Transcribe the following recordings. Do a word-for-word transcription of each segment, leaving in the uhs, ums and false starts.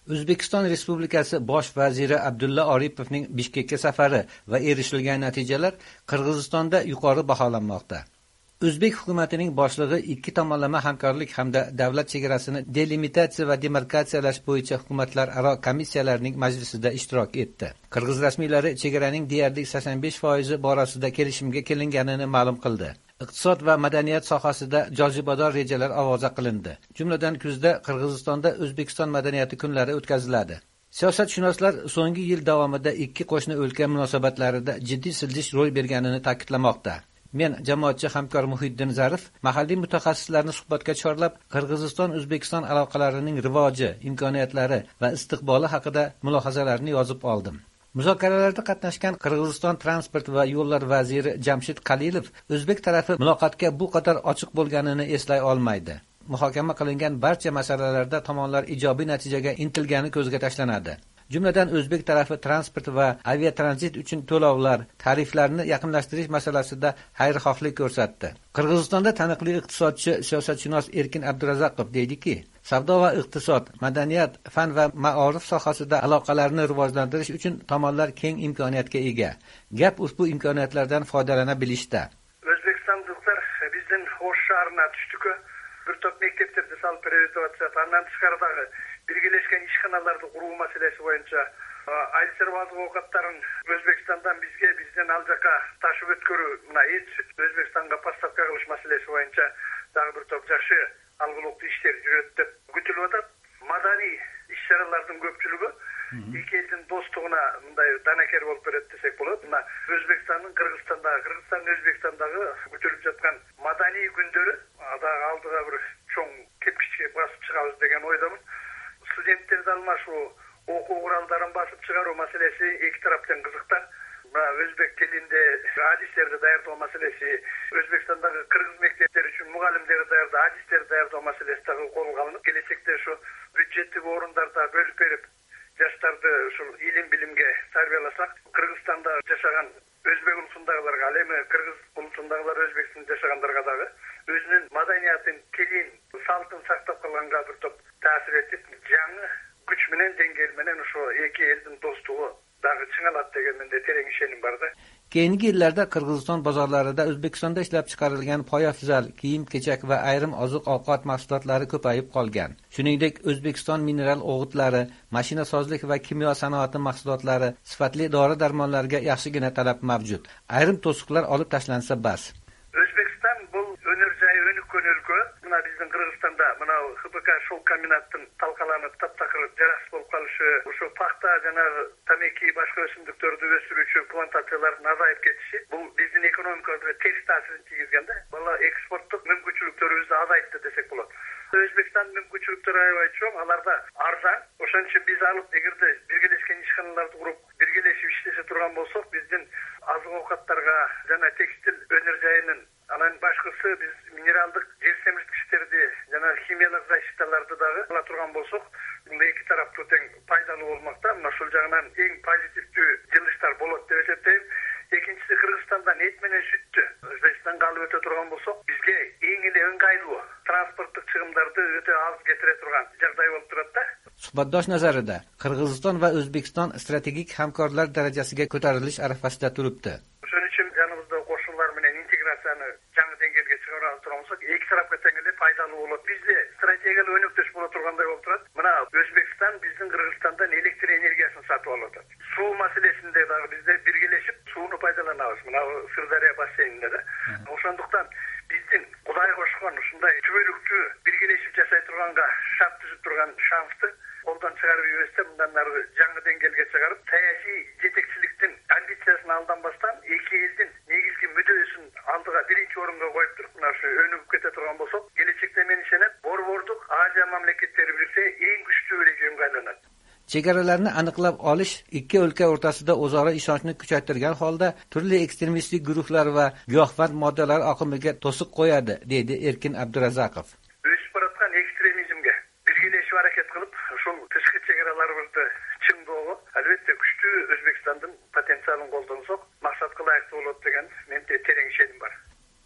O'zbekiston Respublikasi Bosh vaziri Abdulla Oripovning Bishkekka safari va erishilgan natijalar Qirg'izistonda yuqori baholanmoqda. O'zbek hukumatining boshlig'i ikki tomonlama hamkorlik hamda davlat chegarasini delimitatsiya va demarkatsiyalash bo'yicha hukumatlararo komissiyalarning majlisida ishtirok etdi. Qirg'iz rasmiylari chegaraning deyarli sakson besh foizi borasida kelishimga kelinganini ma'lum qildi. Iqtisod va madaniyat sohasida jozibador rejalar ovoza qilindi. Jumladan kuzda Qirg'izistonda O'zbekiston madaniyati kunlari o'tkaziladi. Siyosatshunoslar so'nggi yil davomida ikki qo'shni o'lka munosabatlarida jiddiy siljish ro'y berganini ta'kidlamoqda. Men jamoatchi hamkor Muhiddin Zarif mahalliy mutaxassislarni suhbatga chorlab, Qirg'iziston-O'zbekiston aloqalarining rivoji, imkoniyatlari va istiqboli haqida mulohazalarni yozib oldim. Muzokaralarda qatnashgan Qirg'iziston transport va yo'llar vaziri Jamshid Qalilov o'zbek tarafi muloqotga bu qadar ochiq bo'lganini eslay olmaydi. Muhokama qilingan barcha masalalarda tomonlar ijobiy natijaga intilgani ko'zga tashlanadi. Jumladan o'zbek tarafi transport va aviatranzit uchun to'lovlar, tariflarni yaqinlashtirish masalasida xayrixohlik ko'rsatdi. Qirg'izistonda taniqli iqtisodchi, siyosatshunos Erkin Abdurazaqov deydiki, savdo va iqtisod, madaniyat, fan va ma'orif sohasida aloqalarni rivojlantirish uchun tomonlar keng imkoniyatga ega. Gap ushbu imkoniyatlardan foydalana bilishda. O'zbekistonliklar bizning O'sh shahriga tushdik. Bir top maktablarda sal privatizatsiya, andan tashqaridagi birleşken ishxonalarni quruv masalasi bo'yicha alternativ ovqatlarin O'zbekistondan bizga, bizdan aljaqa tashib o'tkaru, mana hech O'zbekistonga postavka qilish masalasi bo'yicha daha bir top yaxshi algılıqlı işler yürüt deb күтүлүп атат. Madaniy ish-charalarning ko'pchiligi ikki elning do'stligina bunday danakar bo'lib beradi desek bo'ladi. Mana O'zbekistonning Qirg'izistondagi, Qirg'iziston O'zbekistondagi күтүлүп жаткан madaniy күндөрү алдыга bir cho'ng kepkichga basып chiqamiz degan o'ydaman. Studentlarni almashuv, o'quv qurollarini basib chiqaruv masalasi ikki tarafdan qiziqda. O'zbek tilinde hadislerdi dayartoo masalesi, O'zbekistondagi Qirg'iz maktableri uchun muallimleri dayartoo, hadisleri dayartoo masalesi qo'lga olinib, kelajakda shu byudjetdagi o'rinlarda bölüp berip, yoshlarni shu ilim bilimga tarbiyalasak, Qirg'izistonda yashagan o'zbek ulusundagilarga, alemi Qirg'iz ulusundagilar O'zbekistonda yashaganlarga dagı o'zining madaniyatin, kelin, saltın saqlab qolganga bir top ta'sir etib, yangi kuch bilan dengel bilan shu ikki elning do'stligi dağı çınalat degan mende tereң ishenim barda. Keyingi yillarda Qirg'iziston bozorlarida O'zbekistonda ishlab chiqarilgan poyafzal, kiyim-kechak va ayrim oziq-ovqat mahsulotlari ko'payib qolgan. Shuningdek, O'zbekiston mineral o'g'itlari, mashinasozlik va kimyo sanoati mahsulotlari, sifatli dori-darmonlarga yaxshigina talab mavjud. Ayrim to'siqlar olib tashlansa bas. O'zbekiston bu o'nir joyi o'nik o'lka. Mana bizning Qirg'izistonda mana H B K shol kombinatining talqalanib tap-taqir jaraksiz bo'lib qolishi, o'sha paxta jana tamaki boshqa o'simliklarni o'stiruvchi plantatsiyalarning azayib ketishi, bu bizning ekonomikaga ters ta'sir yetkazganda, valla eksportlik mumkinchiliklarimizni azaytdi desak bo'ladi. O'zbekiston mumkinchiliklari aytishim, alarda arzon, o'shaning uchun biz olib, agarda birlashgan ishxonalarni qurib, birlashib ishlasa turgan bo'lsak, bizning oziq-ovqatlarga, jana tekstil o'nir joyining anan boshqasi biz mineraldik yer semirtkichlerde, jana kimyalik zaşitalarda dağı ala turgan bolsak, bunda iki taraflı teng paydalı olmakta, ama şol jagынан eng pozitivli jilishlar bolot deb esepteyim. Ekinchisi Qirg'izistondan et menen süttü. O'zbekistonga alып öte turgan bolsak, bizge eng ele ыңгайлуу transporттук чыгымдарды öte az getire turgan jagday bolуп turат da. Suhbatdosh nazarida Qirg'iziston va O'zbekiston strategik hamkorlar darajasiga ko'tarilish arafasida turibdi. Shuning uchun janimizda qo'shnilar bilan integratsiyani yangi dengizga chiqara turamiz. Ikki tarafga tengli foydali bo'ladi. Bizde strategiyalik o'nakdosh bo'la turganday bo'lib turadi. Mana O'zbekiston bizning Qirg'izistondan elektr energiyasini sotib oladi. Suv masalasida da bizde birleşip suvni foydalanamiz. Mana Sirdaryo basseynida da. O'shanduktan bizning Xudoy qo'shgan shunday tübölükçü birleşip yasay turganga shart tuzib turgan shansni qo'ldan chiqarib yuborsa, bundan nari yangi dengizga chiqarib, siyosiy yetakchilikning ambitsiyasini aldanmasdan ikki elning negizgi мүддөсүн aldıga birinchi o'ringa qo'yib turib, mana shu önüp kete turgan bo'lsak, kelajakda men ishonib, bor-borduk Aziya mamlakatlari birlikte eng kuchli o'lkaga aylanadi. Chegaralarni aniqlab olish ikki o'lka o'rtasida o'zaro ishonchni kuchaytirgan holda turli ekstremistik guruhlar va giyohvand moddalar oqimiga to'siq qo'yadi, deydi Erkin Abdurazaqov. O'sib boratgan ekstremizmga birgalashib harakat qilib, shol tashqi chegaralarimizni chingdog'i albatta kuchli O'zbekistonning potensialini qo'ldansak, maqsadga loyiq bo'ladi degan menda tereң ishonim bor.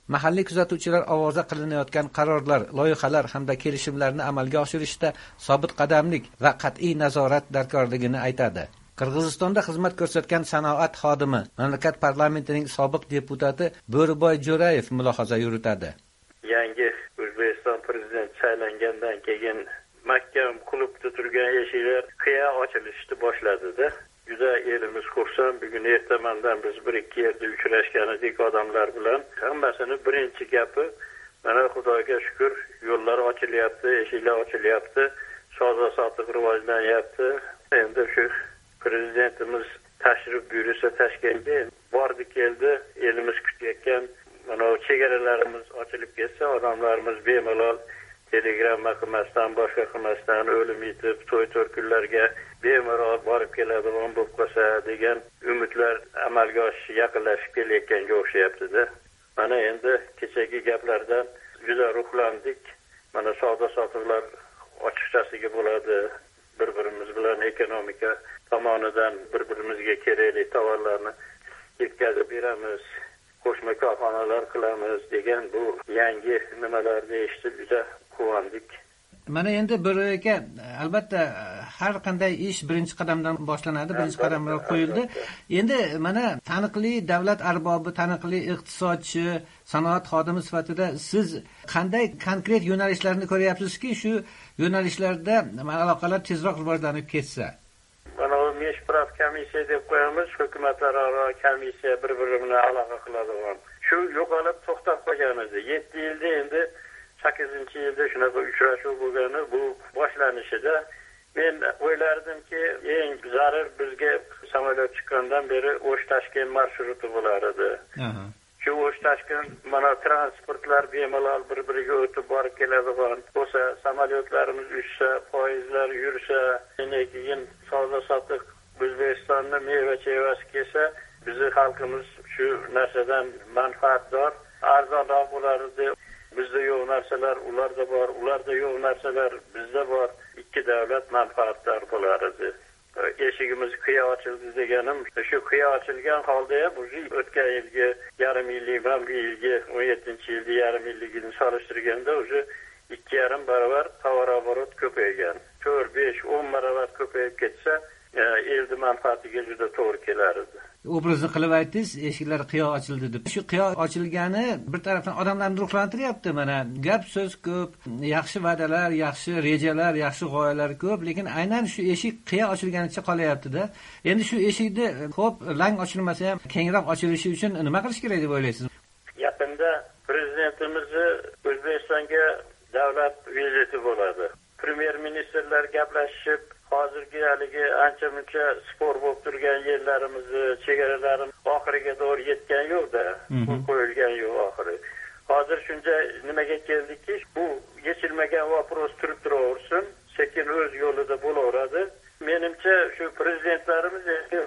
mahalliy kuzatuvchilar ovoza qilinayotgan qarorlar, loyihalar hamda kelishimlarni amalga oshirishda sobit qadamlik va qat'iy nazorat darkorligini aytadi. Qirg'izistonda xizmat ko'rsatgan sanoat xodimi, mamlakat parlamentining sobiq deputati Bo'riboy Jo'rayev mulohaza yuritadi. Yangi O'zbekiston prezidenti saylangandan keyin mahkam qulupda turgan eshiklar qiya ochilishni boshladi-da. Juda elimiz xursand. Bugun ertamandan biz bir ikki yerda uchrashgan edik odamlar bilan. Hammasini birinchi gapi, mana Xudoga shukr, yo'llar ochilyapti, eshiklar ochilyapti, savdo sotiq rivojlanyapti. Endi shu prezidentimiz tashrif buyursa Toshkentga bordi keldi, elimiz kutayotgan mana chegaralarimiz ochilib ketsa, odamlarimiz bemalol telegramma qilmasdan, boshqa qilmasdan o'lim yetib, to'y to'rkunlarga bemalol borib keladigan bo'lib qolsa degan umidlar amalga oshishi yaqinlashib kelayotganga o'xshayapti-da. Mana endi kechagi gaplardan juda ruhlandik. Mana savdo sotiqlar ochiqchasiga bo'ladi. Bir-birimiz bilan ekonomika tomonidan bir-birimizga kerakli tovarlarni yetkazib beramiz, qo'shma korxonalar qilamiz degan bu yangi nimalarni eshitib juda quvondik. Mana endi bir aka, albatta har qanday ish birinchi qadamdan boshlanadi, birinchi qadamlar qo'yildi. Endi mana taniqli davlat arbobi, taniqli iqtisodchi, sanoat xodimi sifatida siz qanday konkret yo'nalishlarni ko'ryapsizki, shu yo'nalishlarda aloqalar tezroq rivojlanib ketsa? Mana u meshpraf komissiya deb qo'yamiz, hukumatlararo komissiya bir-biri bilan aloqa qiladigan. Shu yo'qolib to'xtab qolgan edi. yetti yilda endi sakkizinchi yilda shunaqa uchrashuv bo'lgani bu boshlanishida men o'ylardimki, eng zarur bizga samolyot chiqqandan beri O'sh-Toshkent marsruti bo'lar edi. Shu O'sh-Toshkent mana transportlar bemalol bir-biriga o'tib borib keladigan bo'lsa, samolyotlarimiz uchsa, poyezdlar yursa, keyin savdo sotiq O'zbekistonning meva-chevasi kelsa, bizning xalqimiz shu narsadan manfaatdor, arzonroq bo'lardi. Bizda yo'q narsalar ularda bor, ularda yo'q narsalar bizda bor. Ikki davlat manfaatdor bo'lar edi. Eshigimiz qiya ochildi deganim, shu qiya ochilgan holda ham o'tgan yilgi yarim yillik, bu yilgi o'n yettinchi yilda yarim yilligini solishtirganda o'sha ikki yarim barobar tovar-oborot ko'paygan. to'rt, besh, o'n barobar ko'payib ketsa, eldi manfaatiga juda to'g'ri kelar edi. Obrazni qilib aytdingiz, eshiklar qiyo ochildi deb. Shu qiyo ochilgani bir tarafdan odamlarni ruhlantiryapti. Mana gap so'z ko'p, yaxshi va'dalar, yaxshi rejalar, yaxshi g'oyalar ko'p, lekin aynan shu eshik qiyo ochilganicha qolyapti-da. Endi shu eshikni xo'p, lang ochilmasa ham kengroq ochilishi uchun nima qilish kerak deb o'ylaysiz? Yaqinda prezidentimiz O'zbekistonga davlat viziti bo'ladi. Premyer ministrlar gaplashib, hozirgi haligi ancha muncha spor bo'lib turgan yerlarimizni, chegaralarimiz oxiriga doğru yetgan yo'qda, bu qo'yilgan yo'q oxiri. Hozir shuncha nimaga keldikki, bu yechilmagan vopros turib turaversin, sekin o'z yo'lida bo'laveradi. Menimcha shu prezidentlarimiz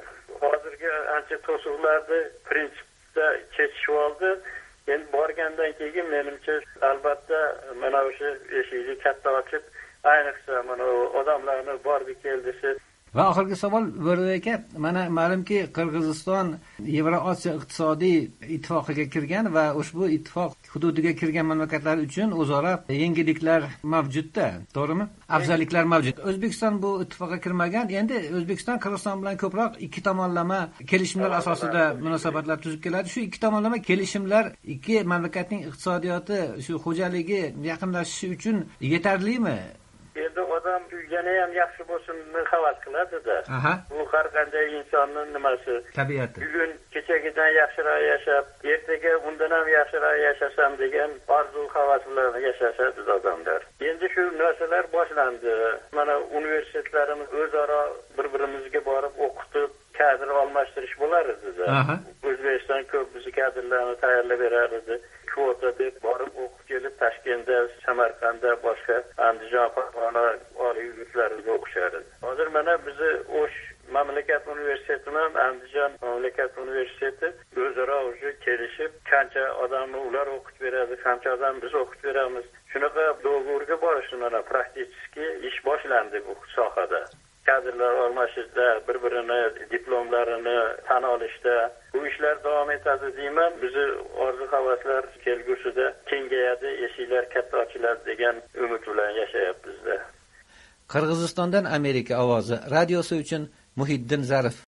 hozirgi ancha to'siqlarni prinsipda chechishib oldi. Endi borgandan keyin menimcha albatta mana o'sha eshikni katta ochib, ayniqsa mana odamlarni bordi keldisi. Va oxirgi savol Bo'riboy aka, mana ma'lumki Qirg'iziston Yevrosiyo iqtisodiy ittifoqiga kirgan va ushbu ittifoq hududiga kirgan mamlakatlar uchun o'zaro yengilliklar mavjudda, to'g'rimi? Afzalliklar mavjud. O'zbekiston bu ittifoqqa kirmagan. Endi O'zbekiston Qirg'iziston bilan ko'proq ikki tomonlama kelishimlar asosida munosabatlar tuzib keladi. Shu ikki tomonlama kelishimlar ikki mamlakatning iqtisodiyoti, shu xo'jaligi yaqinlashishi uchun yetarlimi? Endi odam yana ham yaxshi bo'lishini havas qiladi-da. Bu har qanday insonning nimasi, tabiati. Bugun kechagidan yaxshiroq yashab, ertaga undan ham yaxshiroq yashasam degan orzu havas bilan yashashadi odamlar. Endi shu narsalar boshlandi. Mana universitetlarimiz o'zaro bir-birimizga borib o'qitib, kadr almashtirish bo'lar edi-da. O'zbekiston ko'p bizni kadrlarni tayyorlab berar edi. Kvota deb borib o'qib kelib Toshkentda, Samarqandda, boshqa Andijon, Farg'ona oliy yurtlarida o'qishar edi. Hozir mana bizni O'sh mamlakat universiteti bilan Andijon mamlakat universiteti o'zaro o'sha kelishib, qancha odamni ular o'qitib beradi, qancha odam biz o'qitib beramiz. Shunaqa do'g'urga borishni mana praktik ish boshlandi bu sohada. kadrlar almashishda, bir-birini diplomlarini tan olishda bu ishlar davom etadi deyman. Bizni orzu-havaslar kelgusida kengayadi, eshiklar katta ochiladi degan umid bilan yashayapmiz-da. Qirg'izistondan Amerika ovozi radiosi uchun Muhiddin Zarif.